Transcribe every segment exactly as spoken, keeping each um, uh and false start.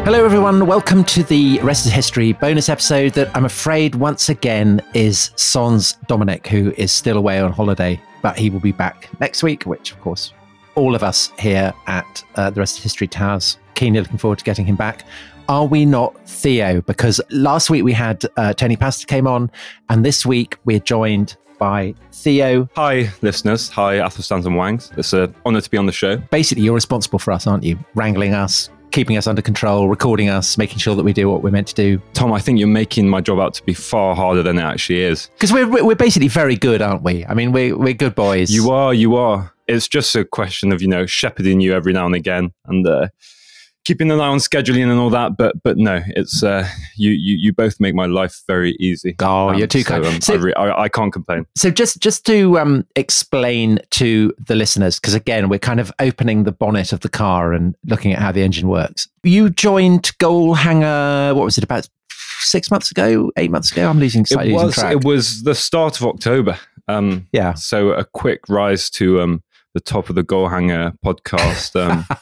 Hello everyone, welcome to the Rest is History bonus episode that I'm afraid once again is sans Dominic, who is still away on holiday, but he will be back next week, which of course all of us here at uh, the Rest is History Towers keenly looking forward to getting him back. Are we not, Theo? Because last week we had uh, Tony Pastor came on, and this week we're joined by Theo. Hi, listeners. Hi, Athelstan and Wangs. It's an honour to be on the show. Basically, you're responsible for us, aren't you? Wrangling us, keeping us under control, recording us, making sure that we do what we're meant to do. Tom, I think you're making my job out to be far harder than it actually is. Because we're we're basically very good, aren't we? I mean, we're, we're good boys. You are, you are. It's just a question of, you know, shepherding you every now and again and uh, keeping an eye on scheduling and all that. But but no, it's uh, you, you you both make my life very easy. Oh, um, you're too so, kind. Um, so, I, re- I, I can't complain. So just, just to um, explain to the listeners, because again, we're kind of opening the bonnet of the car and looking at how the engine works. You joined Goalhanger, what was it, about six months ago, eight months ago? I'm losing slightly it was, losing track. It was the start of October. Um, yeah. So a quick rise to um, the top of the Goalhanger podcast.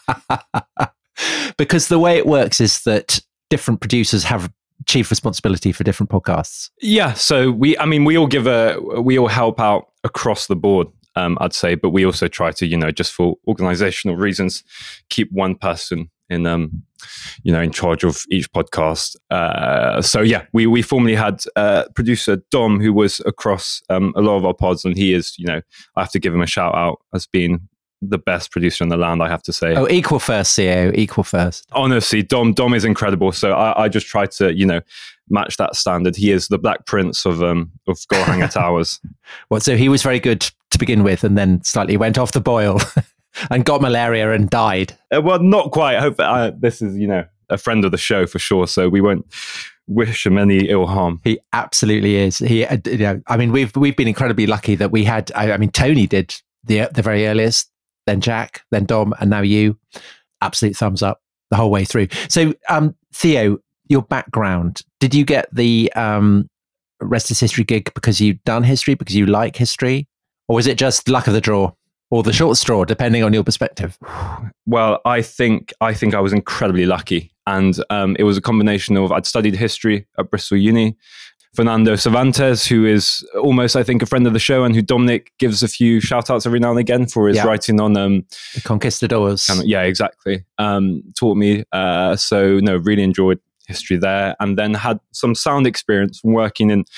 Um, Because the way it works is that different producers have chief responsibility for different podcasts. Yeah, so we, I mean, we all give a, we all help out across the board, um, I'd say, but we also try to, you know, just for organizational reasons, keep one person in, um, you know, in charge of each podcast. Uh, so yeah, we we formerly had uh, producer Dom, who was across um, a lot of our pods, and he is, you know, I have to give him a shout out as being the best producer in the land, I have to say. Oh, equal first, C O, equal first. Honestly, Dom Dom is incredible. So I, I just try to, you know, match that standard. He is the Black Prince of um of Goalhanger Towers. What? So he was very good to begin with, and then slightly went off the boil and got malaria and died. Uh, well, not quite. I hope uh, this is, you know, a friend of the show for sure. So we won't wish him any ill harm. He absolutely is. He, uh, you know, I mean, we've we've been incredibly lucky that we had. I, I mean, Tony did the the very earliest. Then Jack, then Dom, and now you. Absolute thumbs up the whole way through. So, um, Theo, your background, did you get the um, Rest is History gig because you'd done history, because you like history? Or was it just luck of the draw or the short straw, depending on your perspective? Well, I think I think I was incredibly lucky. And um, it was a combination of, I'd studied history at Bristol Uni. Fernando Cervantes, who is almost, I think, a friend of the show and who Dominic gives a few shout outs every now and again for his yeah. writing on um, the Conquistadors. Kind of, yeah, exactly. Um, taught me. Uh, so, no, really enjoyed history there. And then had some sound experience from working in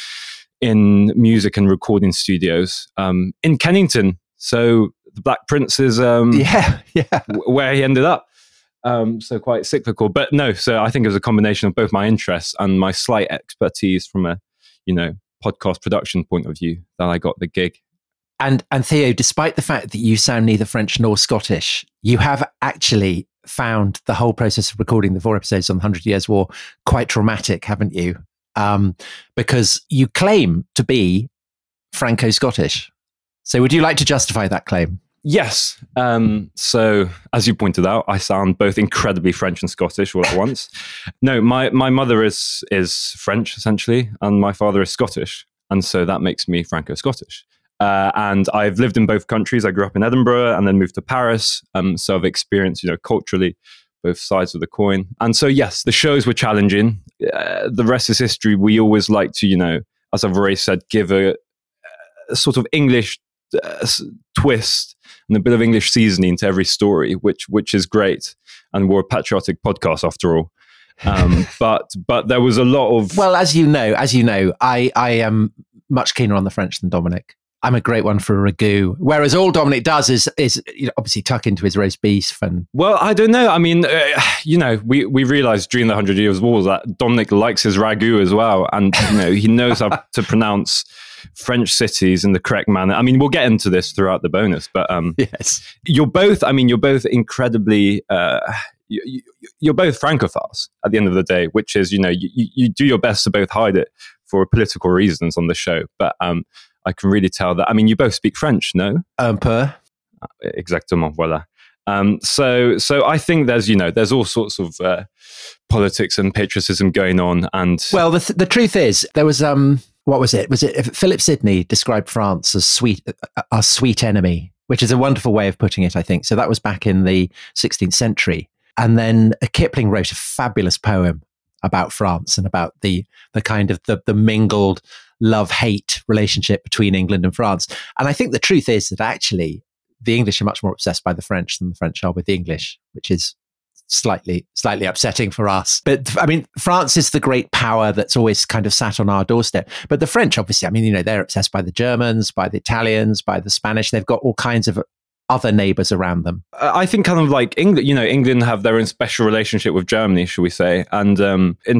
in music and recording studios um, in Kennington. So, the Black Prince is um, yeah, yeah. w- where he ended up. Um, so quite cyclical, but no. So I think it was a combination of both my interests and my slight expertise from a, you know, podcast production point of view that I got the gig. And and Theo, despite the fact that you sound neither French nor Scottish, you have actually found the whole process of recording the four episodes on the Hundred Years' War quite traumatic, haven't you? Um, because you claim to be Franco-Scottish. So would you like to justify that claim? Yes. Um, so, as you pointed out, I sound both incredibly French and Scottish all at once. No, my, my mother is is French, essentially, and my father is Scottish. And so that makes me Franco-Scottish. Uh, and I've lived in both countries. I grew up in Edinburgh and then moved to Paris. Um, so I've experienced, you know, culturally, both sides of the coin. And so, yes, the shows were challenging. Uh, the rest is history. We always like to, you know, as I've already said, give a, a sort of English uh, twist and a bit of English seasoning to every story, which which is great. And we're a patriotic podcast after all. Um, but but there was a lot of... Well, as you know, as you know, I, I am much keener on the French than Dominic. I'm a great one for a ragout. Whereas all Dominic does is is you know, obviously tuck into his roast beef. And well, I don't know. I mean, uh, you know, we, we realized during the Hundred Years' War that Dominic likes his ragout as well. And, you know, he knows how to pronounce French cities in the correct manner. I mean, we'll get into this throughout the bonus, but um, yes, you're both, I mean, you're both incredibly, uh, you, you're both Francophiles at the end of the day, which is, you know, you, you do your best to both hide it for political reasons on the show. But um, I can really tell that, I mean, you both speak French, no? Un peu. Exactement, voilà. Um, so, so I think there's, you know, there's all sorts of uh, politics and patriotism going on. And well, the th- the truth is, there was um, what was it? Was it Philip Sidney described France as sweet, uh, our sweet enemy, which is a wonderful way of putting it, I think. So that was back in the sixteenth century. And then Kipling wrote a fabulous poem about France and about the the kind of the, the mingled love-hate relationship between England and France. And I think the truth is that actually the English are much more obsessed by the French than the French are with the English, which is slightly slightly upsetting for us. But I mean, France is the great power that's always kind of sat on our doorstep. But the French, obviously, I mean, you know, they're obsessed by the Germans, by the Italians, by the Spanish. They've got all kinds of other neighbors around them. I think kind of like England, you know, England have their own special relationship with Germany, should we say. And um, in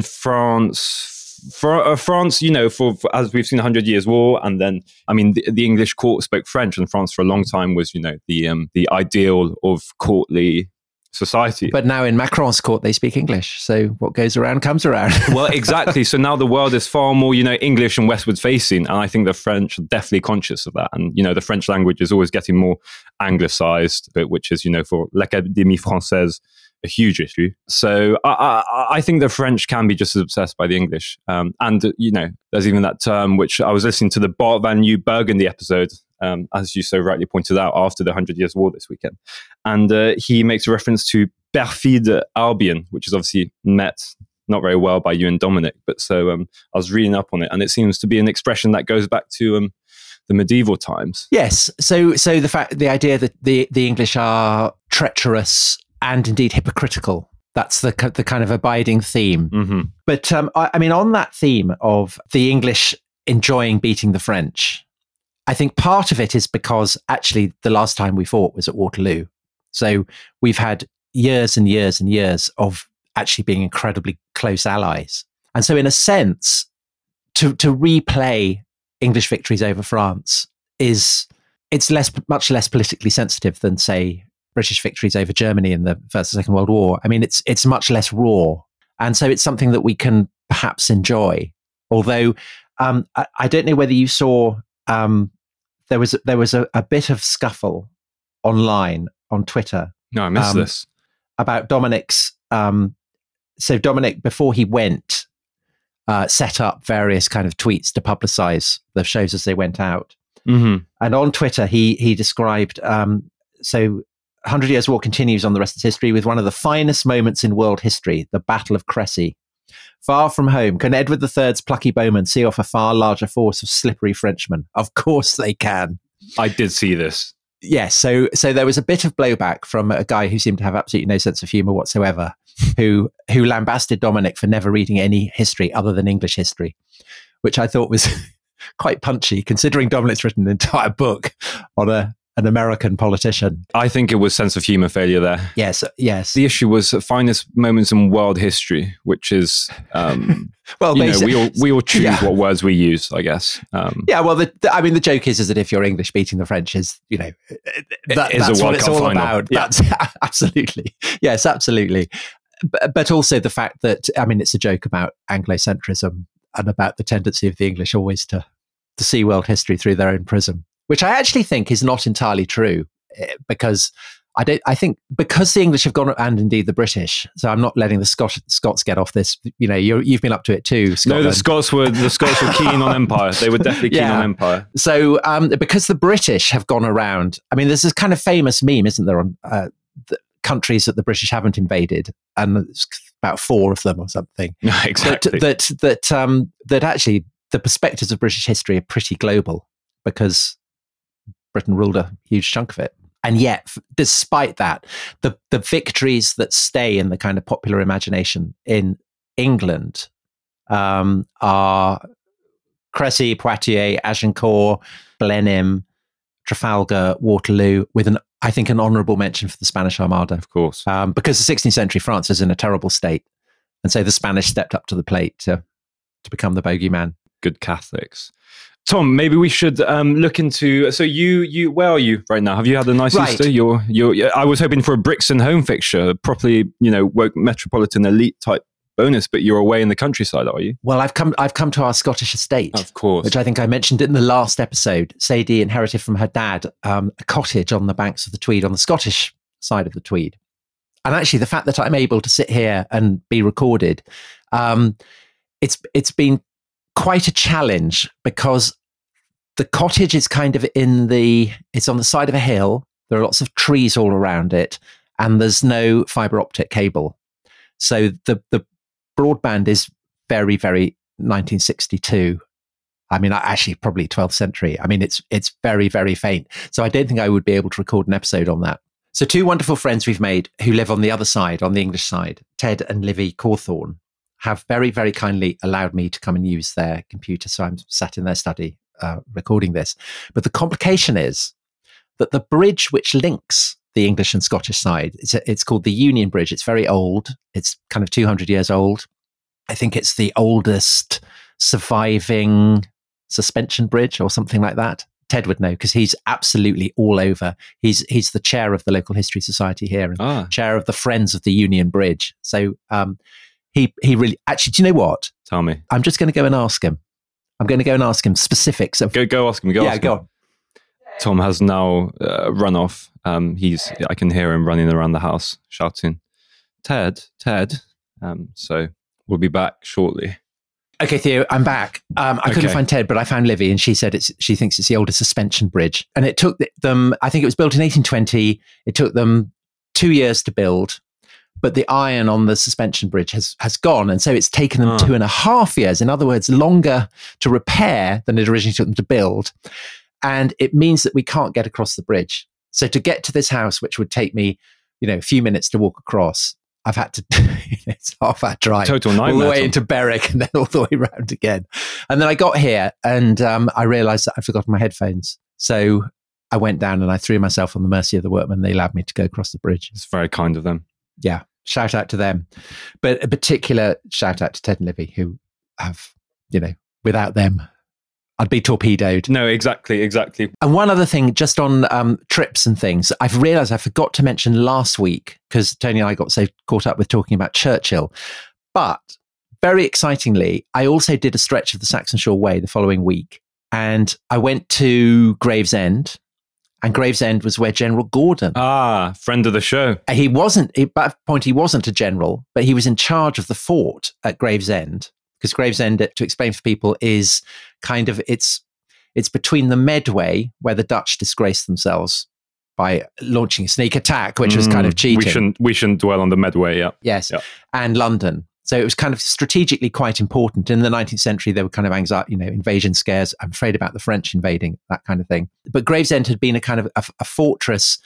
France, for uh, France, you know, for, for as we've seen, Hundred Years' War, and then, I mean, the, the English court spoke French, and France for a long time was, you know, the um, the ideal of courtly society. But now in Macron's court, they speak English. So what goes around comes around. Well, exactly. So now the world is far more, you know, English and westward facing. And I think the French are definitely conscious of that. And, you know, the French language is always getting more anglicized, but which is, you know, for l'Académie Française, a huge issue. So I, I, I think the French can be just as obsessed by the English. Um, and, you know, there's even that term, which I was listening to the Bart van New Burgundy episode, um, as you so rightly pointed out, after the Hundred Years' War this weekend. And uh, he makes a reference to perfide Albion, which is obviously met not very well by you and Dominic. But so um, I was reading up on it, and it seems to be an expression that goes back to um, the medieval times. Yes. So so the fact, the idea that the, the English are treacherous and indeed hypocritical, that's the the kind of abiding theme. Mm-hmm. But um, I, I mean, on that theme of the English enjoying beating the French, I think part of it is because actually the last time we fought was at Waterloo. So we've had years and years and years of actually being incredibly close allies. And so in a sense, to to replay English victories over France is, it's less much less politically sensitive than, say, British victories over Germany in the First and Second World War. I mean, it's it's much less raw. And so it's something that we can perhaps enjoy. Although um, I, I don't know whether you saw, um, there was, there was a, a bit of scuffle online on Twitter. No, I missed um, this. About Dominic's, um, so Dominic, before he went, uh, set up various kind of tweets to publicize the shows as they went out. Mm-hmm. And on Twitter, he he described, um, so Hundred Years' War continues on the rest of history with one of the finest moments in world history, the Battle of Crécy. Far from home, can Edward the Third's plucky bowmen see off a far larger force of slippery Frenchmen? Of course they can. I did see this. Yes, so so there was a bit of blowback from a guy who seemed to have absolutely no sense of humour whatsoever, who who lambasted Dominic for never reading any history other than English history, which I thought was quite punchy, considering Dominic's written an entire book on a an American politician. I think it was sense of humour failure there. Yes, yes. The issue was finest moments in world history, which is, um, well, you know, we all we all choose yeah. what words we use, I guess. Um, yeah, well, the, the, I mean, the joke is, is that if you're English beating the French is, you know, that, that's what it's all final. about. Yeah. That's absolutely, yes, absolutely. But, but also the fact that, I mean, it's a joke about Anglocentrism and about the tendency of the English always to to see world history through their own prism, which I actually think is not entirely true, because I don't. I think because the English have gone, and indeed the British. So I'm not letting the Scot- Scots get off this. You know, you're, you've been up to it too, Scotland. No, the Scots were the Scots were keen on empire. They were definitely keen yeah. on empire. So um, because the British have gone around, I mean, there's this kind of famous meme, isn't there, on uh, the countries that the British haven't invaded, and it's about four of them or something. No, exactly. That that that, um, that actually the perspectives of British history are pretty global, because Britain ruled a huge chunk of it. And yet, despite that, the, the victories that stay in the kind of popular imagination in England um, are Crécy, Poitiers, Agincourt, Blenheim, Trafalgar, Waterloo, with an, I think, an honourable mention for the Spanish Armada. Of course. Um, because the sixteenth century France is in a terrible state. And so the Spanish stepped up to the plate to, to become the bogeyman. Good Catholics. Tom, maybe we should um, look into. So you, you, where are you right now? Have you had a nice right. Easter? You're, you're. I was hoping for a Brixton home fixture, properly, you know, woke metropolitan elite type bonus. But you're away in the countryside, are you? Well, I've come. I've come to our Scottish estate, of course, which I think I mentioned in the last episode. Sadie inherited from her dad um, a cottage on the banks of the Tweed, on the Scottish side of the Tweed. And actually, the fact that I'm able to sit here and be recorded, um, it's it's been quite a challenge, because the cottage is kind of in the, it's on the side of a hill. There are lots of trees all around it. and there's no fiber optic cable. So the, the broadband is very, very nineteen sixty-two. I mean, actually, probably twelfth century. I mean, it's it's very, very faint. So I don't think I would be able to record an episode on that. So two wonderful friends we've made who live on the other side, on the English side, Ted and Livy Cawthorne, have very, very kindly allowed me to come and use their computer. So I'm sat in their study uh, recording this. But the complication is that the bridge which links the English and Scottish side, it's, a, it's called the Union Bridge. It's very old. It's kind of two hundred years old. I think it's the oldest surviving suspension bridge or something like that. Ted would know because he's absolutely all over. He's he's the chair of the local history society here and ah. chair of the Friends of the Union Bridge. So um, he he really actually. Do you know what? Tell me. I'm just going to go and ask him. I'm going to go and ask him specifics of. Go go ask him. Go yeah, ask go him. on. Tom has now uh, run off. Um, he's I can hear him running around the house shouting, "Ted, Ted." Um, so we'll be back shortly. Okay, Theo, I'm back. Um, I Okay. couldn't find Ted, but I found Livy, and she said it's. She thinks it's the oldest suspension bridge, and it took them. I think it was built in eighteen twenty. It took them two years to build, but the iron on the suspension bridge has has gone, and so it's taken them Ah. two and a half years. In other words, longer to repair than it originally took them to build, and it means that we can't get across the bridge. So to get to this house, which would take me, you know, a few minutes to walk across, I've had to, it's half hour drive. Total all nightmare. the way Tom. into Berwick and then all the way around again. And then I got here and um, I realized that I'd forgotten my headphones. So I went down and I threw myself on the mercy of the workmen. They allowed me to go across the bridge. It's very kind of them. Yeah. Shout out to them. But a particular shout out to Ted and Livy, who have, you know, without them, I'd be torpedoed. No, exactly, exactly. And one other thing, just on um, trips and things, I've realised I forgot to mention last week because Tony and I got so caught up with talking about Churchill. But very excitingly, I also did a stretch of the Saxon Shore Way the following week. And I went to Gravesend. And Gravesend was where General Gordon. Ah, friend of the show. He wasn't, at that point, he wasn't a general, but he was in charge of the fort at Gravesend. Because Gravesend, to explain for people, is kind of, it's it's between the Medway, where the Dutch disgraced themselves by launching a sneak attack, which was kind of cheating. We shouldn't, we shouldn't dwell on the Medway, yeah. Yes, Yeah. and London. So it was kind of strategically quite important. In the nineteenth century, there were kind of anxiety, you know, invasion scares. I'm afraid about the French invading, that kind of thing. But Gravesend had been a kind of a, a fortress,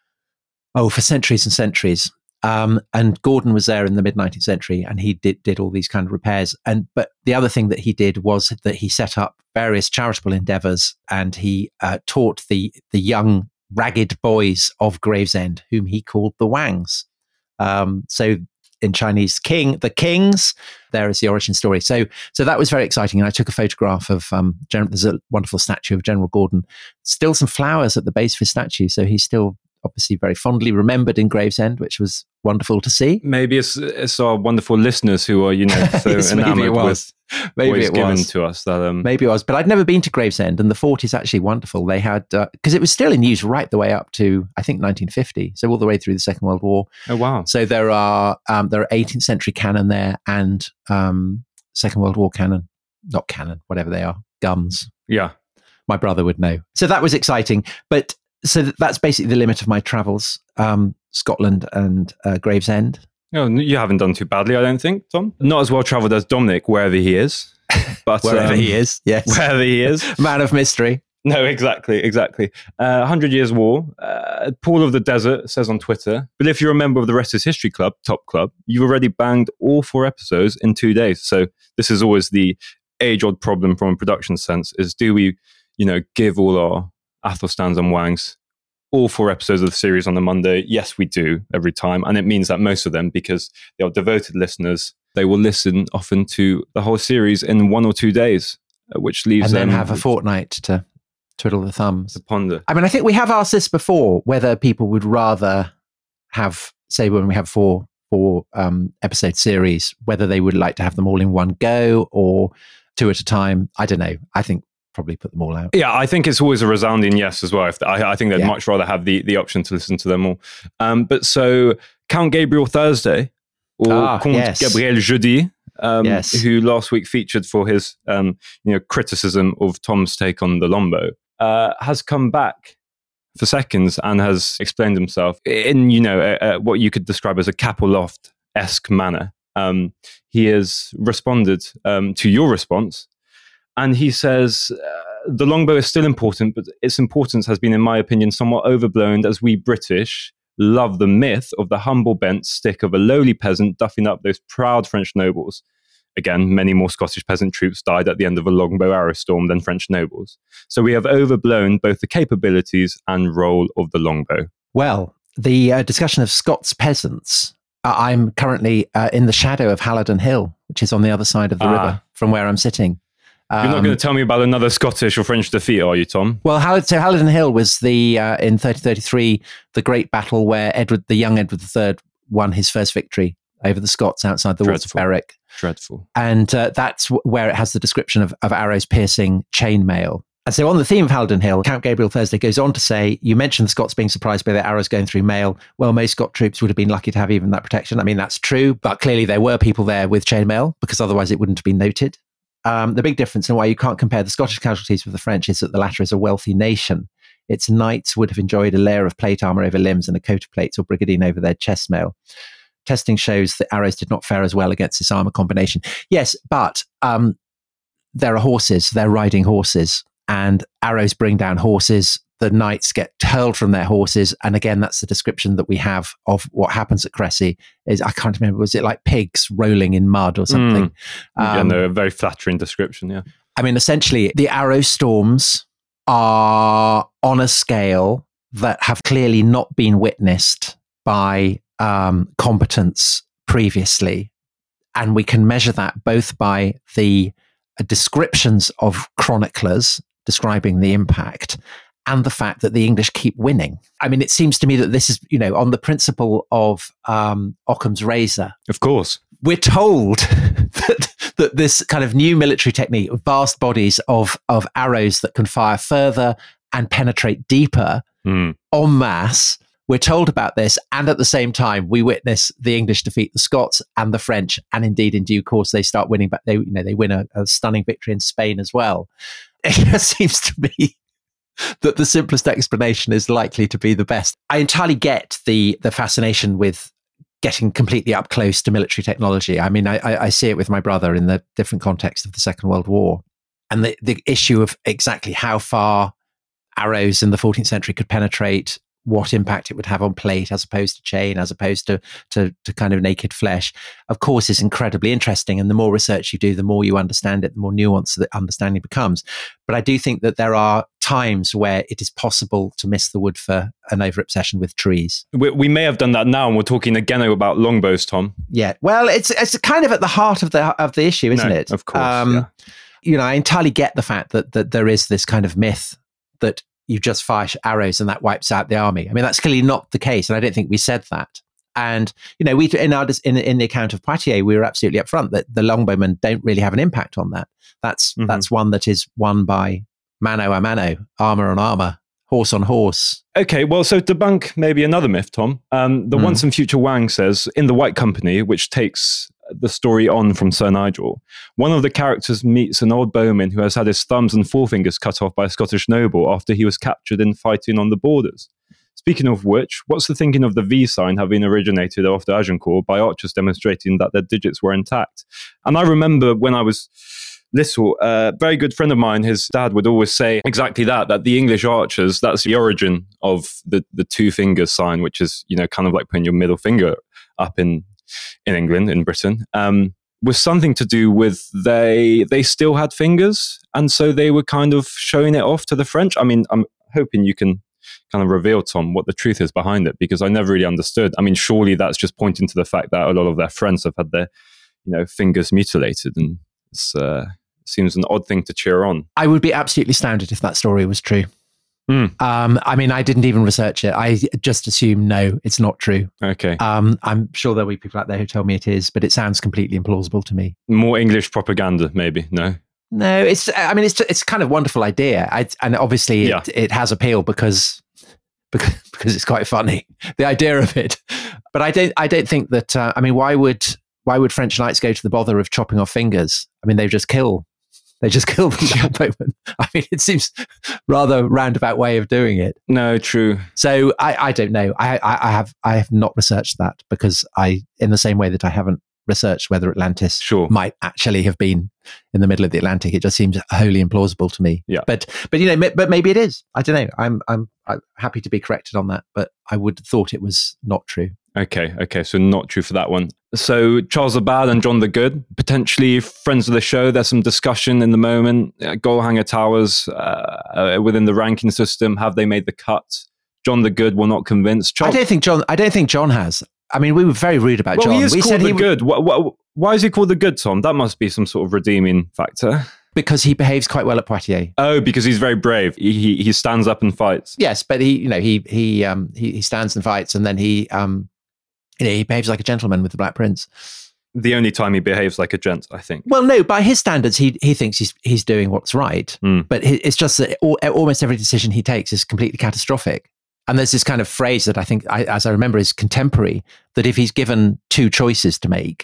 oh, for centuries and centuries. Um, and Gordon was there in the mid nineteenth century, and he did did all these kind of repairs. And but the other thing that he did was that he set up various charitable endeavours, and he uh, taught the the young ragged boys of Gravesend, whom he called the Wangs. Um, so in Chinese, king the kings. There is the origin story. So so that was very exciting. And I took a photograph of um, General, there's a wonderful statue of General Gordon. Still some flowers at the base of his statue, so he's still obviously very fondly remembered in Gravesend, which was wonderful to see. Maybe it's, it's our wonderful listeners who are, you know, so Yes, maybe enamored it was. with Maybe what he's it given was. to us. That, um, Maybe it was, but I'd never been to Gravesend, and the fort is actually wonderful. They had, because uh, it was still in use right the way up to, I think, nineteen fifty, so all the way through the Second World War. oh, wow. So there are um, there are eighteenth century cannon there and um, Second World War cannon, not cannon, whatever they are, guns. Yeah. My brother would know. So that was exciting. But so that's basically the limit of my travels, um, Scotland and uh, Gravesend. Oh, you haven't done too badly, I don't think, Tom. Not as well travelled as Dominic, wherever he is. But Wherever um, he is, yes. Wherever he is. Man of mystery. No, exactly, exactly. Uh, Hundred Years War, uh, Paul of the Desert says on Twitter, but if you're a member of the Rest is History Club, top club, you've already banged all four episodes in two days. So this is always the age-old problem from a production sense, is do we, you know, give all our Athelstan and Wangs all four episodes of the series on a Monday? Yes, we do every time. And it means that most of them, because they are devoted listeners, they will listen often to the whole series in one or two days, uh, which leaves And then them have a fortnight to twiddle the thumbs. to ponder. I mean, I think we have asked this before, whether people would rather have, say, when we have four four um, episode series, whether they would like to have them all in one go or two at a time. I don't know. I think probably put them all out. Yeah, I think it's always a resounding yes as well. If I, I think they'd Yeah. much rather have the, the option to listen to them all. Um, but so Count Gabriel Thursday, or Ah, Count yes. Gabriel Jeudi, um, Yes. who last week featured for his um, you know criticism of Tom's take on the Lombo, uh, has come back for seconds and has explained himself in, you know, a, a, what you could describe as a Capoloft-esque manner. Um, he has responded um, to your response, and he says, uh, the longbow is still important, but its importance has been, in my opinion, somewhat overblown, as we British love the myth of the humble bent stick of a lowly peasant duffing up those proud French nobles. Again, many more Scottish peasant troops died at the end of a longbow arrow storm than French nobles. So we have overblown both the capabilities and role of the longbow. Well, the uh, discussion of Scots peasants, uh, I'm currently uh, in the shadow of Halidon Hill, which is on the other side of the ah. river from where I'm sitting. You're not um, going to tell me about another Scottish or French defeat, are you, Tom? Well, Hal- so Halidon Hill was the uh, in thirteen thirty-three the great battle where Edward, the young Edward the Third, won his first victory over the Scots outside the walls of Berwick. Dreadful. And uh, that's w- where it has the description of, of arrows piercing chainmail. And so on the theme of Halidon Hill, Count Gabriel Thursday goes on to say, you mentioned the Scots being surprised by their arrows going through mail. Well, most Scot troops would have been lucky to have even that protection. I mean, that's true, but clearly there were people there with chainmail, because otherwise it wouldn't have been noted. Um, the big difference in why you can't compare the Scottish casualties with the French is that the latter is a wealthy nation. Its knights would have enjoyed a layer of plate armour over limbs and a coat of plates or brigandine over their chest mail. Testing shows that arrows did not fare as well against this armour combination. Yes, but um, there are horses, they're riding horses, and arrows bring down horses. The knights get hurled from their horses. And again, that's the description that we have of what happens at Cressy. Is I can't remember, was it like pigs rolling in mud or something? Mm. Um, yeah, no, a very flattering description, yeah. I mean, essentially, the arrow storms are on a scale that have clearly not been witnessed by um, combatants previously. And we can measure that both by the uh, descriptions of chroniclers describing the impact and the fact that the English keep winning. I mean, it seems to me that this is, you know, on the principle of um, Occam's razor. Of course. We're told that, that this kind of new military technique, vast bodies of, of arrows that can fire further and penetrate deeper mm. en masse, we're told about this. And at the same time, we witness the English defeat the Scots and the French. And indeed, in due course, they start winning, but they, you know, they win a, a stunning victory in Spain as well. It just seems to me that the simplest explanation is likely to be the best. I entirely get the the fascination with getting completely up close to military technology. I mean, I, I see it with my brother in the different context of the Second World War. And the, the issue of exactly how far arrows in the fourteenth century could penetrate, what impact it would have on plate as opposed to chain, as opposed to, to, to kind of naked flesh, of course, is incredibly interesting. And the more research you do, the more you understand it, the more nuanced the understanding becomes. But I do think that there are times where it is possible to miss the wood for an over-obsession with trees. We, we may have done that now, and we're talking again about longbows, Tom. Yeah, well, it's it's kind of at the heart of the of the issue, isn't no, it? Of course, um, yeah. You know, I entirely get the fact that that there is this kind of myth that you just fire arrows and that wipes out the army. I mean, that's clearly not the case, and I don't think we said that. And you know, we in our in, in the account of Poitiers, we were absolutely upfront that the longbowmen don't really have an impact on that. That's mm-hmm. that's one that is won by mano a mano, armor on armor, horse on horse. Okay, well, so to debunk maybe another myth, Tom, um, the mm. Once and Future Wang says, in The White Company, which takes the story on from Sir Nigel, one of the characters meets an old bowman who has had his thumbs and forefingers cut off by a Scottish noble after he was captured in fighting on the borders. Speaking of which, what's the thinking of the V sign having originated after Agincourt by archers demonstrating that their digits were intact? And I remember when I was little, a uh, very good friend of mine, his dad would always say exactly that, that the English archers, that's the origin of the, the two fingers sign, which is, you know, kind of like putting your middle finger up in, in England, in Britain, um, was something to do with they, they still had fingers. And so they were kind of showing it off to the French. I mean, I'm hoping you can kind of reveal, Tom, what the truth is behind it, because I never really understood. I mean, surely that's just pointing to the fact that a lot of their friends have had their, you know, fingers mutilated, and it's, uh, seems an odd thing to cheer on. I would be absolutely astounded if that story was true. Mm. Um, I mean, I didn't even research it. I just assume, no, it's not true. Okay. Um, I'm sure there'll be people out there who tell me it is, but it sounds completely implausible to me. More English propaganda, maybe, no? No, it's, I mean, it's it's kind of wonderful idea. I, and obviously yeah. it, it has appeal because, because, because it's quite funny, the idea of it. But I don't, I don't think that, uh, I mean, why would, why would French knights go to the bother of chopping off fingers? I mean, they just kill They just killed the boatman. I mean, it seems rather roundabout way of doing it. No, true. So I, I don't know. I, I, I have I have not researched that because I, in the same way that I haven't researched whether Atlantis Sure. might actually have been in the middle of the Atlantic. It just seems wholly implausible to me. Yeah. But but you know, but maybe it is. I don't know. I'm I'm I'm happy to be corrected on that, but I would have thought it was not true. Okay, okay, so not true for that one. So Charles the Bad and John the Good, potentially friends of the show. There's some discussion in the moment. Uh, Goalhanger Towers uh, uh, within the ranking system, have they made the cut? John the Good will not convince. Charles- I don't think John. I don't think John has. I mean, we were very rude about well, John. he is we called said the he Good. Wh- wh- why is he called the Good, Tom? That must be some sort of redeeming factor. because he behaves quite well at Poitiers. Oh, because he's very brave. He he, he stands up and fights. Yes, but he, you know, he he um he, he stands and fights, and then he um, you know, he behaves like a gentleman with the Black Prince. The only time he behaves like a gent, I think. Well, no, by his standards, he he thinks he's he's doing what's right, Mm. but he, it's just that all, almost every decision he takes is completely catastrophic. And there's this kind of phrase that I think, I, as I remember, is contemporary, that if he's given two choices to make,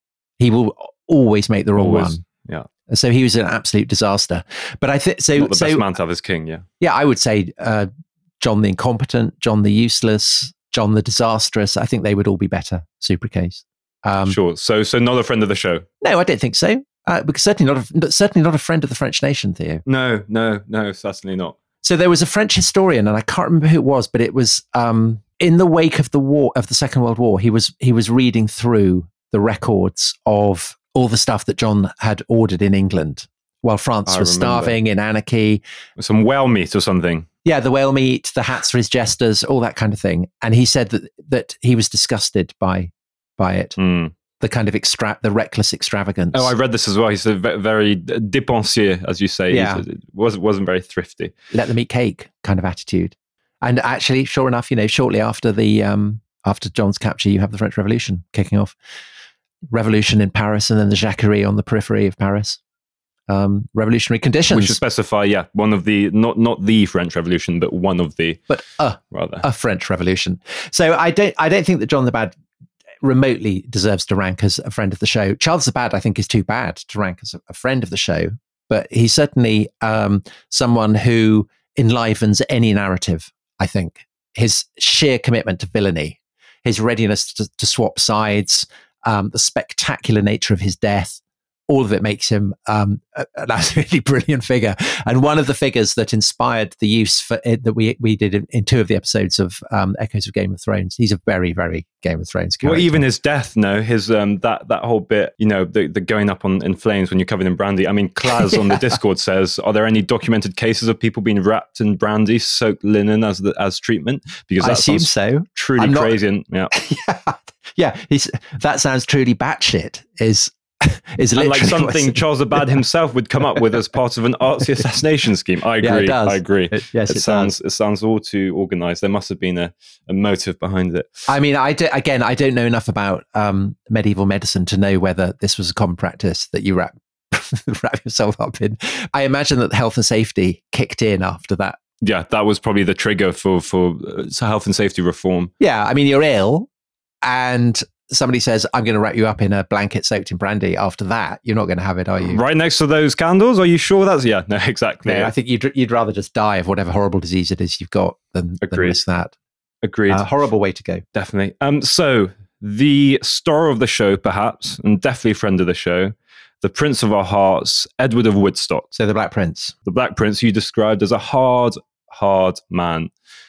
he will always make the wrong Always, one. yeah. So he was an absolute disaster. But I think so. Not the so best man to have as king, yeah. yeah, I would say uh, John the Incompetent, John the Useless, John the Disastrous. I think they would all be better sobriquets. Um, Sure. So so not a friend of the show. No, I don't think so. Uh, because certainly not, a, certainly not a friend of the French nation, Theo. No, no, no, certainly not. So there was a French historian, and I can't remember who it was, but it was um, in the wake of the war of the Second World War. He was he was reading through the records of all the stuff that John had ordered in England while France I was remember. starving in anarchy. Some whale meat or something. Yeah, the whale meat, the hats for his jesters, all that kind of thing. And he said that that he was disgusted by by it, Mm. the kind of extra, the reckless extravagance. Oh, I read this as well. He's a ve- very dépensier, as you say. Yeah. He's- It wasn't, wasn't very thrifty. Let them eat cake kind of attitude. And actually, sure enough, you know, shortly after the um, after John's capture, you have the French Revolution kicking off. Revolution in Paris, and then the Jacquerie on the periphery of Paris. Um, revolutionary conditions, We should specify, yeah, one of the, not not the French Revolution, but one of the, but a rather. a French Revolution. So I don't I don't think that John the Bad remotely deserves to rank as a friend of the show. Charles the Bad, I think, is too bad to rank as a, a friend of the show, but he's certainly um, someone who enlivens any narrative. I think his sheer commitment to villainy, his readiness to, to swap sides, um, the spectacular nature of his death, all of it makes him um, a- an absolutely brilliant figure. And one of the figures that inspired the use for it, that we we did in, in two of the episodes of um, Echoes of Game of Thrones. He's a very, very Game of Thrones character. Well, even his death, no, his um, that that whole bit, you know, the, the going up on in flames when you're covered in brandy. I mean, Klaz on the Discord says, "Are there any documented cases of people being wrapped in brandy, soaked linen as the, as treatment?" Because I that assume sounds so. truly I'm not- crazy. And, yeah, yeah, yeah. He's, that sounds truly batshit. Is is and literally like something what- Charles the Bad himself would come up with as part of an artsy assassination scheme. I agree. Yeah, it does. I agree. It- yes, it, it sounds does. it sounds all too organized. There must have been a, a motive behind it. I mean, I do, again, I don't know enough about um, medieval medicine to know whether this was a common practice that you wrap wrap yourself up in. I imagine that health and safety kicked in after that. Yeah, that was probably the trigger for for uh, health and safety reform. Yeah, I mean, you're ill, and somebody says, "I'm going to wrap you up in a blanket soaked in brandy." After that, you're not going to have it, are you? Right next to those candles? Are you sure that's yeah? No, exactly. No, I think you'd you'd rather just die of whatever horrible disease it is you've got than, than Agreed. risk that. Agreed. Uh, horrible way to go. Definitely. Um. So the star of the show, perhaps, and definitely friend of the show, the Prince of our hearts, Edward of Woodstock, So the Black Prince. the Black Prince, you described as a hard, hard man.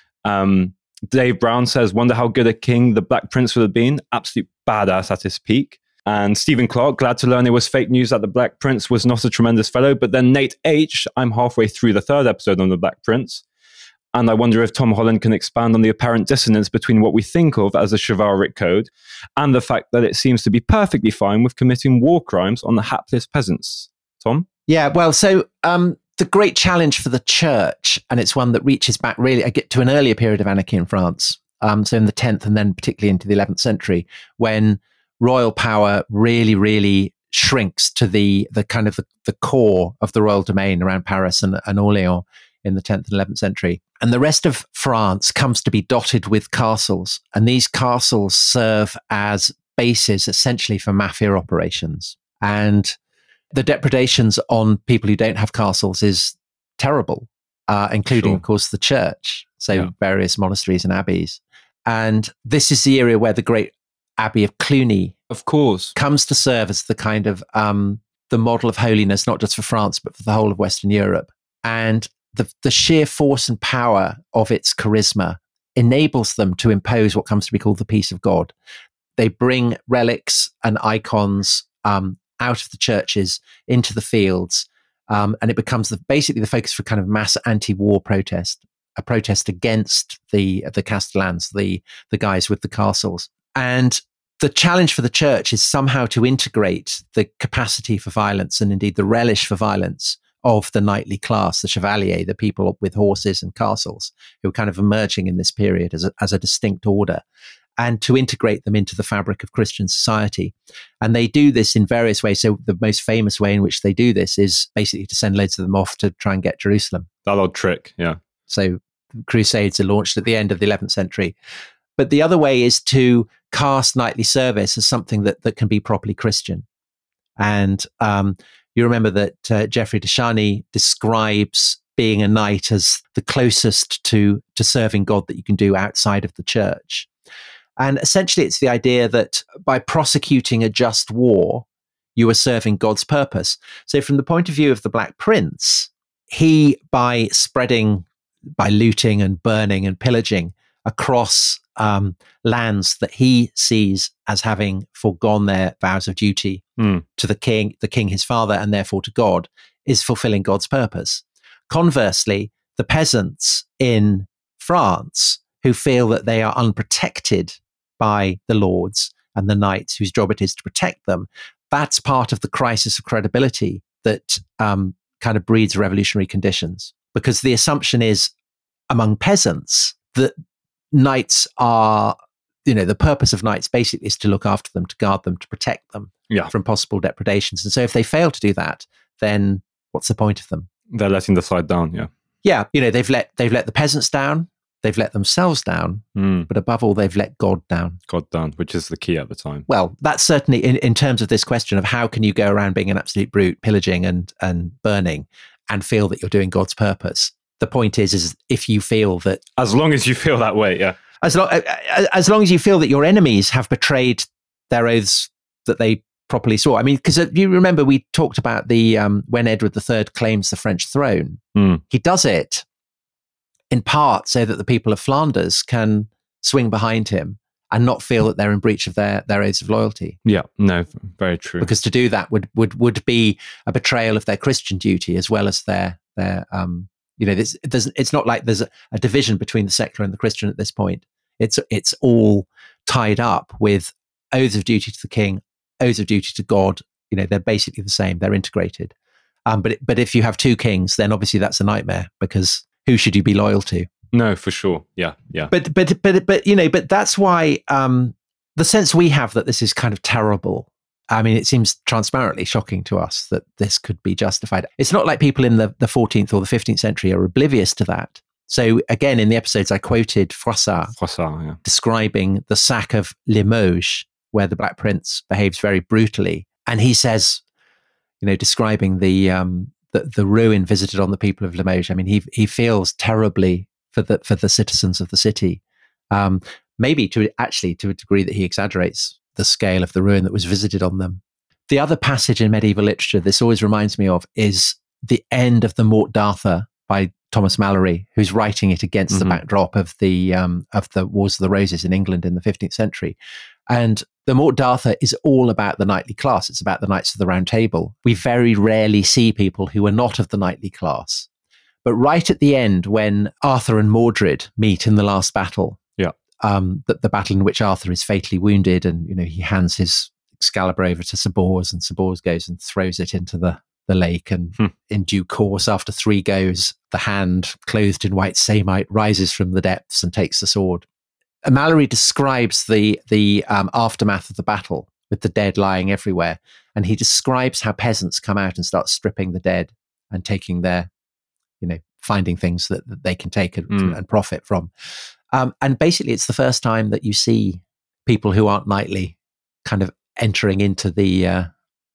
Um. Dave Brown says, "Wonder how good a king the Black Prince would have been. Absolute badass at his peak." And Stephen Clark, glad to learn it was fake news that the Black Prince was not a tremendous fellow. But then Nate H, I'm halfway through the third episode on the Black Prince, and I wonder if Tom Holland can expand on the apparent dissonance between what we think of as a chivalric code and the fact that it seems to be perfectly fine with committing war crimes on the hapless peasants. Tom? Yeah, well, so um, the great challenge for the church, and it's one that reaches back really, I get to an earlier period of anarchy in France, um, so in the tenth and then particularly into the eleventh century, when royal power really, really shrinks to the the kind of the, the core of the royal domain around Paris and, and Orléans in the tenth and eleventh century. And the rest of France comes to be dotted with castles, and these castles serve as bases essentially for mafia operations. And the depredations on people who don't have castles is terrible, uh, including, Sure. of course, the church. So Yeah. various monasteries and abbeys. And this is the area where the great Abbey of Cluny Of course. comes to serve as the kind of um, the model of holiness, not just for France, but for the whole of Western Europe. And the, the sheer force and power of its charisma enables them to impose what comes to be called the peace of God. They bring relics and icons um, out of the churches into the fields, um, and it becomes the, basically the focus for kind of mass anti-war protest, a protest against the the Castellans, the the guys with the castles. And the challenge for the church is somehow to integrate the capacity for violence and indeed the relish for violence of the knightly class, the chevalier, the people with horses and castles, who are kind of emerging in this period as a, as a distinct order, and to integrate them into the fabric of Christian society. And they do this in various ways. So the most famous way in which they do this is basically to send loads of them off to try and get Jerusalem. That old trick, yeah. So crusades are launched at the end of the eleventh century. But the other way is to cast knightly service as something that, that can be properly Christian. And um, you remember that uh, Geoffrey de Charny describes being a knight as the closest to, to serving God that you can do outside of the church. And essentially, it's the idea that by prosecuting a just war, you are serving God's purpose. So from the point of view of the Black Prince, he, by spreading, by looting and burning and pillaging across um, lands that he sees as having foregone their vows of duty Mm. to the king, the king his father, and therefore to God, is fulfilling God's purpose. Conversely, the peasants in France who feel that they are unprotected by the lords and the knights whose job it is to protect them, that's part of the crisis of credibility that um, kind of breeds revolutionary conditions. Because the assumption is among peasants that knights are, you know, the purpose of knights basically is to look after them, to guard them, to protect them Yeah. from possible depredations. And so if they fail to do that, then what's the point of them? They're letting the side down, yeah. Yeah, you know, they've let they've let the peasants down, they've let themselves down, Mm. but above all, they've let God down. God down, which is the key at the time. Well, that's certainly in, in terms of this question of how can you go around being an absolute brute, pillaging and and burning, and feel that you're doing God's purpose. The point is, is if you feel that As long as you feel that way, yeah. as long as long as you feel that your enemies have betrayed their oaths that they properly swore. I mean, because you remember we talked about the um, when Edward the Third claims the French throne, Mm. he does it in part so that the people of Flanders can swing behind him and not feel that they're in breach of their their oaths of loyalty. Yeah, no, very true. Because to do that would would would be a betrayal of their Christian duty as well as their their um you know this there's it's not like there's a, a division between the secular and the Christian at this point. It's it's all tied up with oaths of duty to the king, oaths of duty to God. You know, they're basically the same. They're integrated. Um, but but if you have two kings, then obviously that's a nightmare, because who should you be loyal to? No, for sure. Yeah, yeah. But but but but you know, but that's why um, the sense we have that this is kind of terrible. I mean, it seems transparently shocking to us that this could be justified. It's not like people in the, the fourteenth or the fifteenth century are oblivious to that. So again, in the episodes I quoted Froissart Froissart, yeah. describing the sack of Limoges, where the Black Prince behaves very brutally, and he says, you know, describing the um, the, the ruin visited on the people of Limoges. I mean, he he feels terribly for the for the citizens of the city, um, maybe to actually to a degree that he exaggerates the scale of the ruin that was visited on them. The other passage in medieval literature this always reminds me of is the end of the Morte d'Arthur by Thomas Malory, who's writing it against Mm-hmm. the backdrop of the um, of the Wars of the Roses in England in the fifteenth century. And the Morte d'Arthur is all about the knightly class. It's about the Knights of the Round Table. We very rarely see people who are not of the knightly class. But right at the end, when Arthur and Mordred meet in the last battle, Yeah. um, the, the battle in which Arthur is fatally wounded, and you know he hands his Excalibur over to Sir Bors, and Sir Bors goes and throws it into the, the lake. And Hmm. in due course, after three goes, the hand, clothed in white samite, rises from the depths and takes the sword. And Malory describes the the um, aftermath of the battle with the dead lying everywhere, and he describes how peasants come out and start stripping the dead and taking their, you know, finding things that, that they can take and, Mm. and profit from. Um, and basically, it's the first time that you see people who aren't knightly kind of entering into the uh,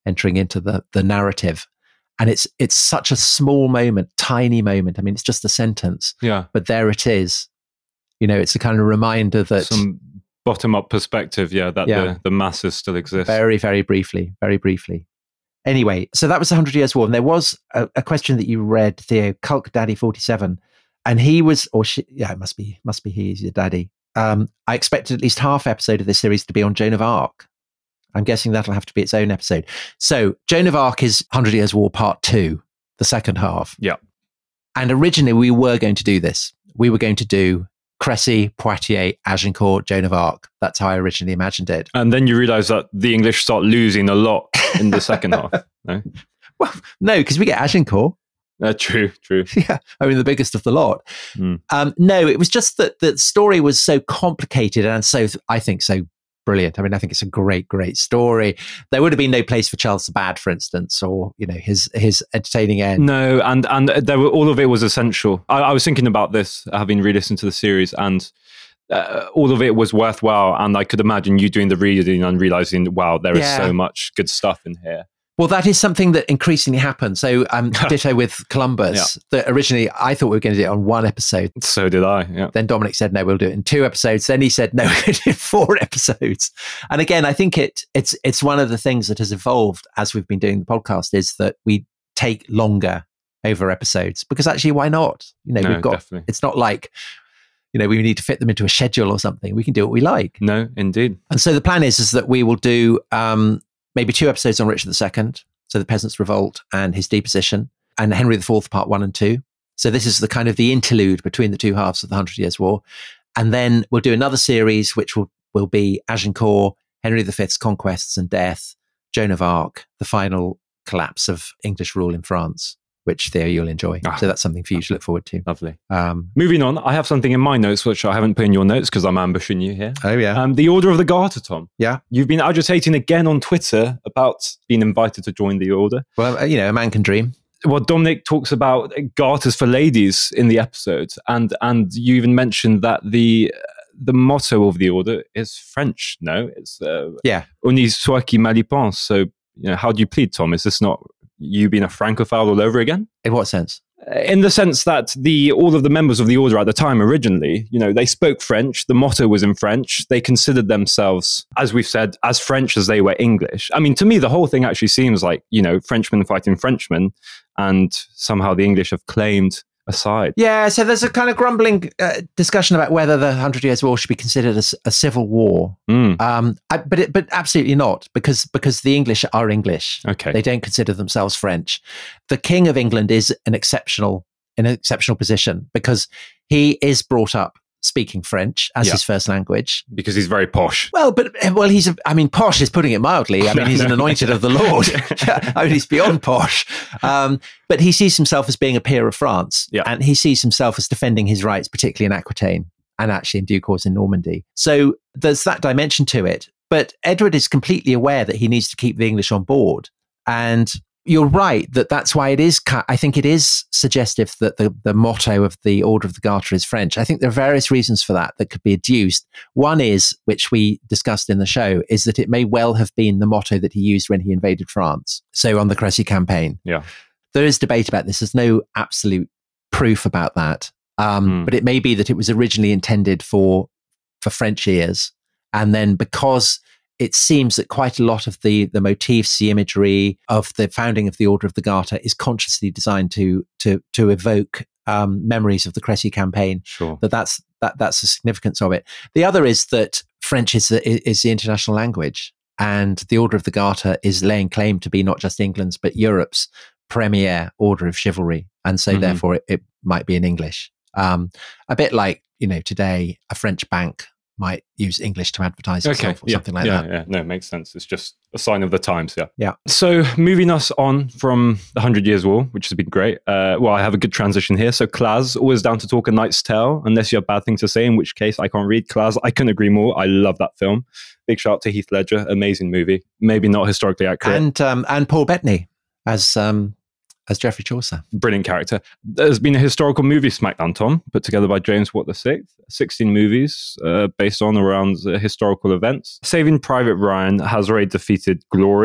entering into the the narrative. And it's it's such a small moment, tiny moment. I mean, it's just a sentence, Yeah. but there it is. You know, it's a kind of reminder that Some bottom-up perspective, yeah, that Yeah. the, the masses still exist. very, very briefly, very briefly. Anyway, so that was the Hundred Years' War. And there was a, a question that you read, Theo, Culk Daddy forty-seven. And he was, or she, yeah, it must be, must be he, he's your daddy. Um, I expected at least half episode of this series to be on Joan of Arc. I'm guessing that'll have to be its own episode. So Joan of Arc is Hundred Years' War Part Two, the second half. Yeah. And originally we were going to do this. We were going to do Crécy, Poitiers, Agincourt, Joan of Arc. That's how I originally imagined it. And then you realize that the English start losing a lot in the second half. No? Well, no, because we get Agincourt. Uh, true, true. Yeah, I mean the biggest of the lot. Mm. Um, no, it was just that the story was so complicated and so I think so brilliant. I mean, I think it's a great, great story. There would have been no place for Charles the Bad, for instance, or you know his his entertaining end. No, and and there were, all of it was essential. I, I was thinking about this, having re-listened to the series, and uh, all of it was worthwhile. And I could imagine you doing the reading and realizing, wow, there is Yeah. so much good stuff in here. Well, that is something that increasingly happens. So, um, ditto with Columbus. That originally I thought we were going to do it on one episode. So did I. Yeah. Then Dominic said, no, we'll do it in two episodes. Then he said, no, we're going to do it in four episodes. And again, I think it it's it's one of the things that has evolved as we've been doing the podcast is that we take longer over episodes because actually, why not? You know, No, we've got, definitely. it's not like, you know, we need to fit them into a schedule or something. We can do what we like. No, indeed. And so the plan is, is that we will do um, maybe two episodes on Richard the Second. So the Peasants' Revolt and his deposition, and Henry the Fourth, part one and two. So this is the kind of the interlude between the two halves of the Hundred Years' War. And then we'll do another series, which will, will be Agincourt, Henry the Fifth's conquests and death, Joan of Arc, the final collapse of English rule in France, which Theo, you'll enjoy. Ah, so that's something for you to look forward to. Lovely. Um, Moving on, I have something in my notes which I haven't put in your notes because I'm ambushing you here. oh, yeah. Um, the Order of the Garter, Tom. Yeah. You've been agitating again on Twitter about being invited to join the Order. well, you know, a man can dream. Well, Dominic talks about garters for ladies in the episode, and and you even mentioned that the the motto of the Order is French. No, it's uh, Yeah. Honi soit qui mal y pense. So, you know, how do you plead, Tom? Is this not you being a Francophile all over again? In what sense? In the sense that the all of the members of the Order at the time originally, you know, they spoke French. The motto was in French. They considered themselves, as we've said, as French as they were English. I mean, to me, the whole thing actually seems like, you know, Frenchmen fighting Frenchmen, and somehow the English have claimed a side. Yeah, so there's a kind of grumbling uh, discussion about whether the Hundred Years' War should be considered a, s- a civil war. Mm, Um, I, but it, but absolutely not, because because the English are English. okay. They don't consider themselves French. The King of England is an exceptional in an exceptional position because he is brought up speaking French as Yeah. his first language. Because he's very posh. Well, but well, he's a, I mean, posh is putting it mildly. I mean, No, he's an no. anointed of the Lord. I mean, he's beyond posh. Um, but he sees himself as being a peer of France, Yeah. and he sees himself as defending his rights, particularly in Aquitaine and actually in due course in Normandy. So there's that dimension to it. But Edward is completely aware that he needs to keep the English on board. And you're right that that's why it is, I think it is suggestive that the, the motto of the Order of the Garter is French. I think there are various reasons for that that could be adduced. One is, which we discussed in the show, is that it may well have been the motto that he used when he invaded France. So on the Crécy campaign. Yeah. There is debate about this. There's no absolute proof about that. Um, Mm. But it may be that it was originally intended for, for French ears. And then because it seems that quite a lot of the the motifs, the imagery of the founding of the Order of the Garter is consciously designed to to to evoke um, memories of the Crécy campaign. Sure. That that's that that's the significance of it. The other is that French is the, is the international language, and the Order of the Garter is laying claim to be not just England's but Europe's premier order of chivalry, and so Mhm. therefore it, it might be in English. Um, a bit like, you know, today a French bank might use English to advertise itself Okay, or yeah, something like yeah, that. yeah. No, it makes sense. It's just a sign of the times, yeah. Yeah. So moving us on from the Hundred Years' War, which has been great. Uh, well, I have a good transition here. So Claz, always down to talk A Knight's Tale, unless you have bad things to say, in which case I can't read. Claz, I couldn't agree more. I love that film. Big shout out to Heath Ledger, amazing movie. Maybe not historically accurate. And um, and Paul Bettany as um, as Geoffrey Chaucer. Brilliant character. There's been a historical movie Smackdown, Tom, put together by James Watt the Sixth. sixteen movies uh, based on around uh, historical events. Saving Private Ryan has already defeated Glory,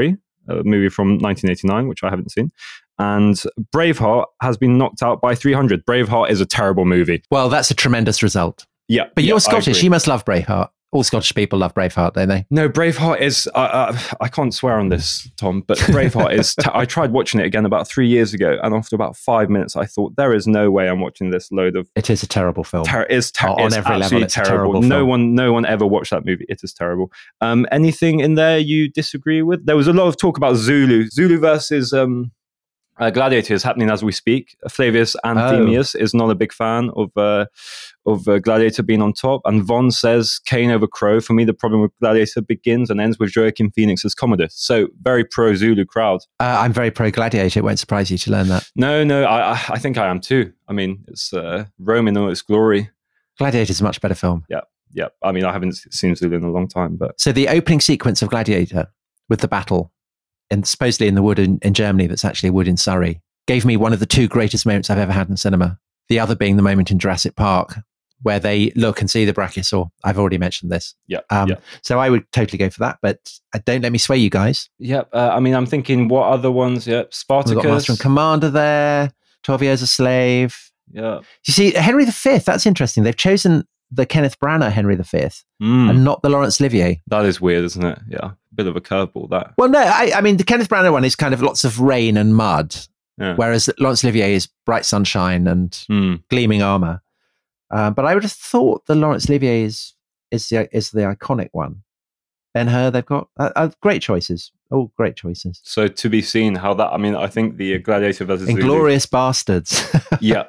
a movie from nineteen eighty-nine, which I haven't seen. And Braveheart has been knocked out by three hundred. Braveheart is a terrible movie. Well, that's a tremendous result. Yeah. But yeah, you're Scottish. You must love Braveheart. All Scottish people love Braveheart, don't they? No, Braveheart is, uh, uh, I can't swear on this, Tom, but Braveheart is, t- I tried watching it again about three years ago, and after about five minutes, I thought, there is no way I'm watching this load of... It is a terrible film. Ter- it's ter- on it's every level, it's terrible. a terrible no film. one, no one ever watched that movie. It is terrible. Um, anything in there you disagree with? There was a lot of talk about Zulu. Zulu versus... Um, Uh, Gladiator is happening as we speak. Flavius Anthemius oh. is not a big fan of uh, of uh, Gladiator being on top. And Von says Kane over Crow. For me, the problem with Gladiator begins and ends with Joaquin Phoenix as Commodus. So very pro-Zulu crowd. Uh, I'm very pro-Gladiator. It won't surprise you to learn that. No, no, I, I think I am too. I mean, it's uh, Rome in all its glory. Gladiator is a much better film. Yeah, yeah. I mean, I haven't seen Zulu in a long time. But So the opening sequence of Gladiator with the battle, and supposedly in the wood in, in Germany, that's actually a wood in Surrey, gave me one of the two greatest moments I've ever had in cinema. The other being the moment in Jurassic Park, where they look and see the Brachiosaur. I've already mentioned this. Yeah. Um, yeah. So I would totally go for that, but uh, don't let me sway you guys. Yeah. Uh, I mean, I'm thinking what other ones? Yeah. Spartacus. We've got Master and Commander there, twelve Years a Slave. Yeah. You see, Henry the Fifth, that's interesting. They've chosen the Kenneth Branagh Henry the Fifth Mm. and not the Laurence Olivier. That is weird, isn't it? Yeah. Bit of a curveball, that. Well, no, I, I mean, the Kenneth Branagh one is kind of lots of rain and mud, Yeah. whereas Laurence Olivier is bright sunshine and Mm. gleaming armor. Uh, but I would have thought the Laurence Olivier is is the is the iconic one. Ben-Hur, they've got uh, uh, great choices. All great choices. So to be seen how that, I mean, I think the Gladiator versus Zulu. Inglorious Bastards. Yeah.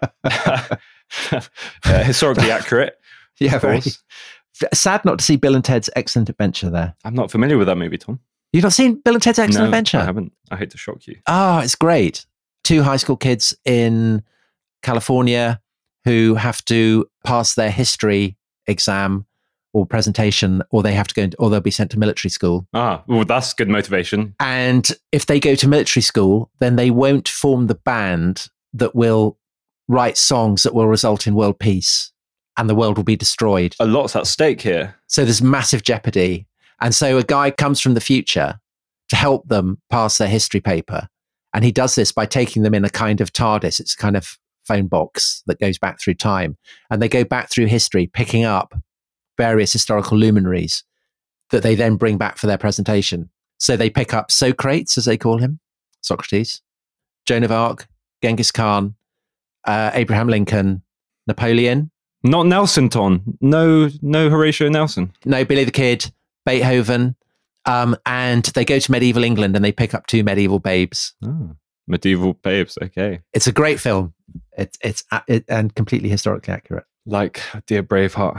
uh, historically accurate. Yeah, of very. course. Sad not to see Bill and Ted's Excellent Adventure there. I'm not familiar with that movie, Tom. You've not seen Bill and Ted's Excellent No, Adventure? I haven't. I hate to shock you. Oh, it's great. Two high school kids in California who have to pass their history exam or presentation, or they have to go into, or they'll be sent to military school. Ah, well, that's good motivation. And if they go to military school, then they won't form the band that will write songs that will result in world peace, and the world will be destroyed. A lot's at stake here. So there's massive jeopardy. And so a guy comes from the future to help them pass their history paper. And he does this by taking them in a kind of TARDIS. It's a kind of phone box that goes back through time. And they go back through history, picking up various historical luminaries that they then bring back for their presentation. So they pick up Socrates, as they call him, Socrates, Joan of Arc, Genghis Khan, uh, Abraham Lincoln, Napoleon. Not Nelson, Tom. No, no Horatio Nelson. No, Billy the Kid, Beethoven. Um, and they go to medieval England and they pick up two medieval babes. Oh, medieval babes. Okay. It's a great film. It's it's it, and completely historically accurate. Like Dear Braveheart.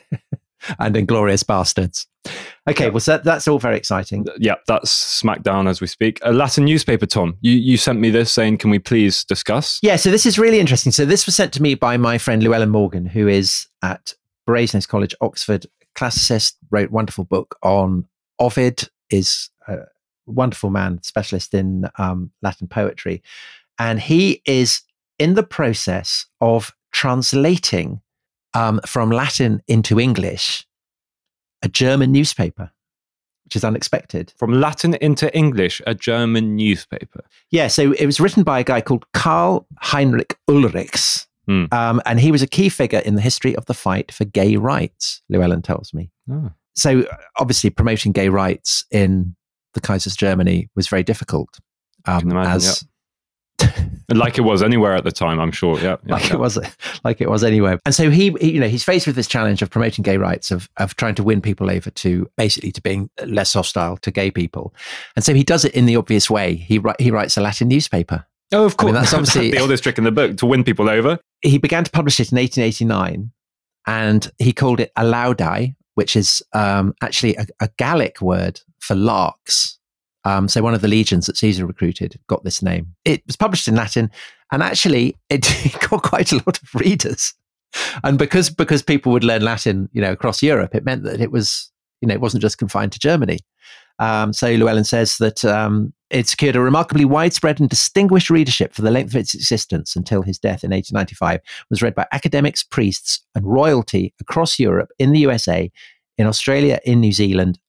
And Inglorious Bastards. Okay, well, so that, that's all very exciting. Yeah, that's Smackdown as we speak. A Latin newspaper, Tom. You you sent me this saying, can we please discuss? Yeah, so this is really interesting. So this was sent to me by my friend Llewellyn Morgan, who is at Brasenose College, Oxford, classicist, wrote a wonderful book on Ovid, is a wonderful man, specialist in um, Latin poetry. And he is in the process of translating um, from Latin into English a German newspaper, which is unexpected. From Latin into English, a German newspaper. Yeah, so it was written by a guy called Karl Heinrich Ulrichs. Mm. Um, and he was a key figure in the history of the fight for gay rights, Llewellyn tells me. Oh. So obviously promoting gay rights in the Kaiser's Germany was very difficult. Um, Can imagine, as yeah. Like it was anywhere at the time, I'm sure. Yeah, yeah like yeah. it was, like it was anywhere. And so he, he, you know, he's faced with this challenge of promoting gay rights, of of trying to win people over to basically to being less hostile to gay people. And so he does it in the obvious way. He he writes a Latin newspaper. Oh, of course. I mean, that's obviously the oldest trick in the book to win people over. He began to publish it in eighteen eighty-nine, and he called it Alaudai, which is um, actually a, a Gallic word for larks. Um, so one of the legions that Caesar recruited got this name. It was published in Latin, and actually it got quite a lot of readers. And because because people would learn Latin, you know, across Europe, it meant that it was, you know, it wasn't just confined to Germany. Um, so Llewellyn says that um, it secured a remarkably widespread and distinguished readership for the length of its existence until his death in eighteen ninety-five. Was read by academics, priests, and royalty across Europe, in the U S A, in Australia, in New Zealand,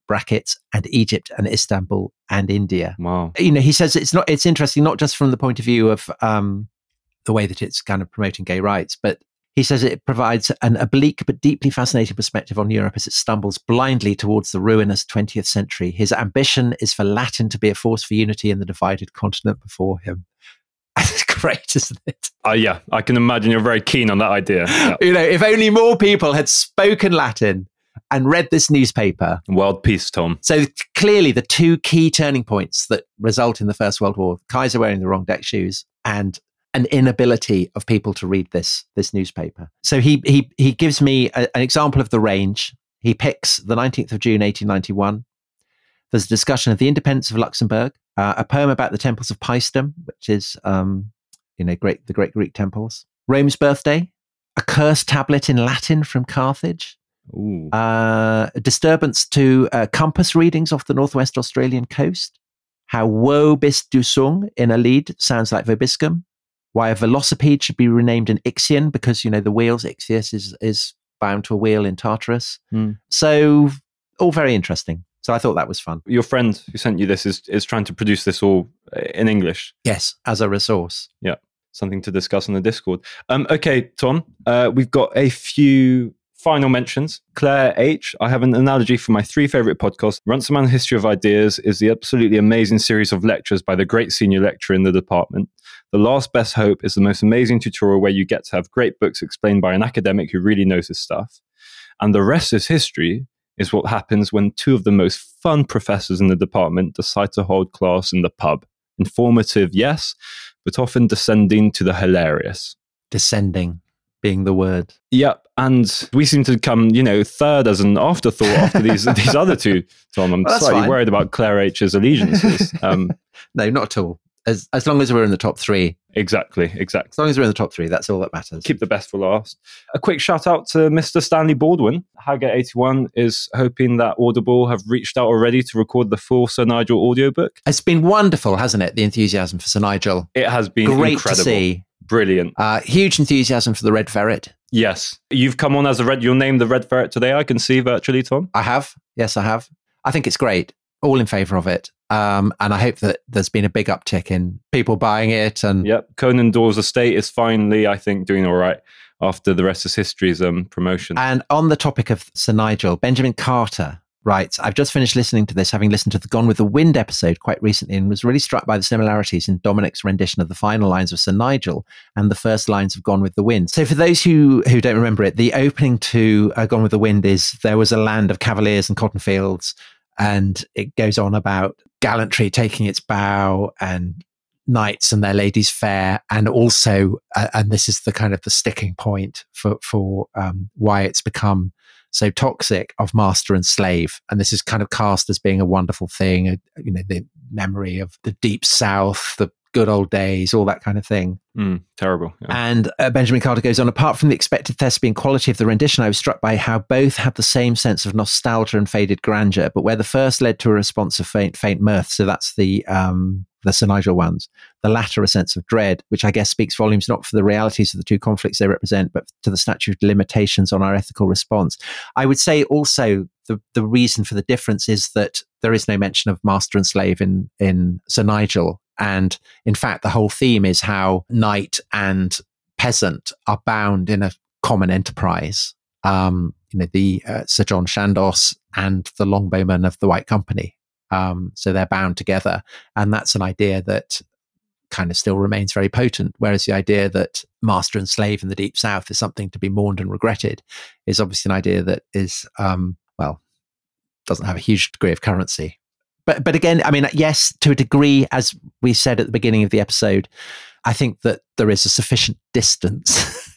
brackets, and Egypt and Istanbul and India. Wow. You know, he says it's not, it's interesting, not just from the point of view of um, the way that it's kind of promoting gay rights, but he says it provides an oblique but deeply fascinating perspective on Europe as it stumbles blindly towards the ruinous twentieth century. His ambition is for Latin to be a force for unity in the divided continent before him. That's great, isn't it? Uh, yeah, I can imagine you're very keen on that idea. Yeah. You know, if only more people had spoken Latin and read this newspaper. World peace, Tom. So clearly the two key turning points that result in the First World War, Kaiser wearing the wrong deck shoes and an inability of people to read this this newspaper. So he he he gives me a, an example of the range. He picks the nineteenth of June, eighteen ninety-one. There's a discussion of the independence of Luxembourg, uh, a poem about the temples of Paestum, which is um, you know great the great Greek temples. Rome's birthday, a cursed tablet in Latin from Carthage. Ooh. Uh, a disturbance to uh, compass readings off the northwest Australian coast. How woe bist du sung in a lead sounds like Vobiscum. Why a velocipede should be renamed an Ixion because, you know, the wheels, Ixius is, is bound to a wheel in Tartarus. Mm. So all very interesting. So I thought that was fun. Your friend who sent you this is, is trying to produce this all in English. Yes, as a resource. Yeah, something to discuss on the Discord. Um, okay, Tom, uh, we've got a few final mentions. Claire H. I have an analogy for my three favorite podcasts. Runciman History of Ideas is the absolutely amazing series of lectures by the great senior lecturer in the department. The Last Best Hope is the most amazing tutorial where you get to have great books explained by an academic who really knows his stuff. And The Rest is History is what happens when two of the most fun professors in the department decide to hold class in the pub. Informative, yes, but often descending to the hilarious. Descending being the word. Yep. And we seem to come, you know, third as an afterthought after these these other two, Tom. I'm Well, slightly fine. worried about Claire H's allegiances. Um, No, not at all. As as long as we're in the top three. exactly, exactly. As long as we're in the top three, that's all that matters. Keep the best for last. A quick shout out to Mister Stanley Baldwin. Haggett eighty-one is hoping that Audible have reached out already to record the full Sir Nigel audiobook. It's been wonderful, hasn't it? The enthusiasm for Sir Nigel. It has been Great incredible. to see. Brilliant. Uh, huge enthusiasm for the Red Ferret. Yes. You've come on as a red, you'll name the Red Ferret today, I can see virtually, Tom. I have. Yes, I have. I think it's great. All in favour of it. Um, and I hope that there's been a big uptick in people buying it. And Yep. Conan Doyle's estate is finally, I think, doing all right after The Rest is History's um, promotion. And on the topic of Sir Nigel, Benjamin Carter writes, I've just finished listening to this, having listened to the Gone with the Wind episode quite recently, and was really struck by the similarities in Dominic's rendition of the final lines of Sir Nigel and the first lines of Gone with the Wind. So for those who, who don't remember it, the opening to uh, Gone with the Wind is there was a land of cavaliers and cotton fields, and it goes on about gallantry taking its bow and knights and their ladies fair, and also, uh, and this is the kind of the sticking point for, for um, why it's become so toxic, of master and slave. And this is kind of cast as being a wonderful thing, a, you know, the memory of the deep South, the good old days, all that kind of thing. Mm, terrible. Yeah. And uh, Benjamin Carter goes on, apart from the expected thespian quality of the rendition, I was struck by how both had the same sense of nostalgia and faded grandeur, but where the first led to a response of faint, faint mirth, so that's the um, the Sir Nigel ones, the latter a sense of dread, which I guess speaks volumes not for the realities of the two conflicts they represent, but to the statute of limitations on our ethical response. I would say also the, the reason for the difference is that there is no mention of master and slave in, in Sir Nigel. And in fact, the whole theme is how knight and peasant are bound in a common enterprise. Um, you know, the uh, Sir John Chandos and the longbowmen of the White Company. Um, so they're bound together. And that's an idea that kind of still remains very potent. Whereas the idea that master and slave in the Deep South is something to be mourned and regretted is obviously an idea that is, um, well, doesn't have a huge degree of currency. But but again, I mean, yes, to a degree, as we said at the beginning of the episode, I think that there is a sufficient distance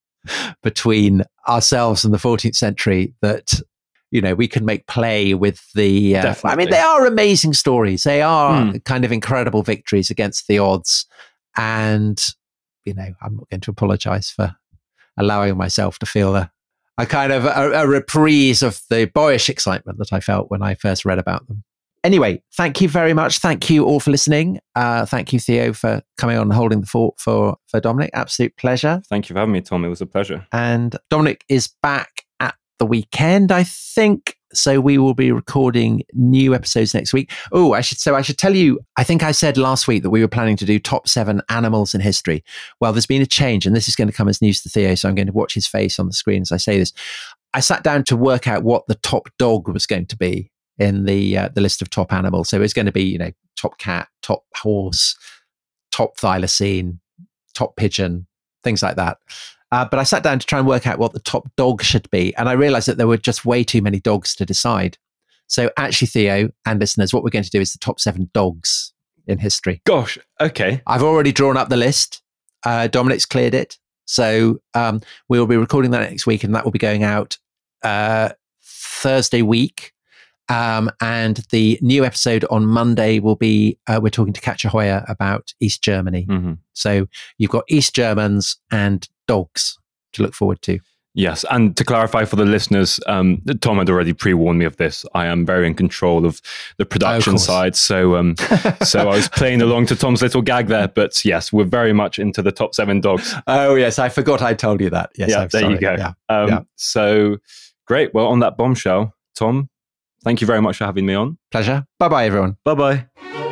between ourselves and the fourteenth century that, you know, we can make play with the... Uh, I mean, they are amazing stories. They are mm. kind of incredible victories against the odds. And, you know, I'm not going to apologize for allowing myself to feel a, a kind of a, a reprise of the boyish excitement that I felt when I first read about them. Anyway, thank you very much. Thank you all for listening. Uh, thank you, Theo, for coming on and holding the fort for, for Dominic. Absolute pleasure. Thank you for having me, Tom. It was a pleasure. And Dominic is back at the weekend, I think. So we will be recording new episodes next week. Oh, I should so I should tell you, I think I said last week that we were planning to do top seven animals in history. Well, there's been a change, and this is going to come as news to Theo, so I'm going to watch his face on the screen as I say this. I sat down to work out what the top dog was going to be in the uh, the list of top animals. So it's going to be, you know, top cat, top horse, top thylacine, top pigeon, things like that. Uh, but I sat down to try and work out what the top dog should be. And I realized that there were just way too many dogs to decide. So actually, Theo and listeners, what we're going to do is the top seven dogs in history. Gosh, okay. I've already drawn up the list. Uh, Dominic's cleared it. So um, we will be recording that next week, and that will be going out uh, Thursday week. Um, and the new episode on Monday will be, uh, we're talking to Katja Hoyer about East Germany. Mm-hmm. So you've got East Germans and dogs to look forward to. Yes, and to clarify for the listeners, um, Tom had already pre-warned me of this. I am very in control of the production oh, side, so um, so I was playing along to Tom's little gag there. But yes, we're very much into the top seven dogs. Oh yes, I forgot I told you that. Yes, yeah, I'm there sorry. you go. Yeah. Um, yeah. So great. Well, on that bombshell, Tom, thank you very much for having me on. Pleasure. Bye bye, everyone. Bye bye.